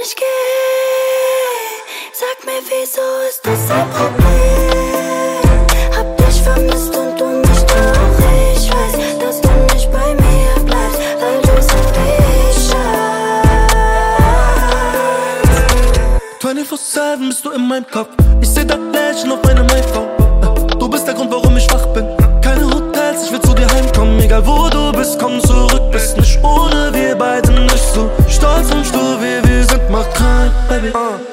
ich geh. Sag mir, wieso ist das ein Problem? Hab dich vermisst und du mich doch. Ich weiß, dass du nicht bei mir bleibst, weil du so wie ich scheinst. 24/7 bist du in meinem Kopf. Ich seh dein Lächeln auf meiner Mailphone. Du bist der Grund, warum ich wach bin. Keine Hotels, ich will zu dir heimkommen. Egal wo du bist, komm zurück. Bist nicht ohne wir beide nicht so stolz und stur, wie wir sind, macht krank, Baby.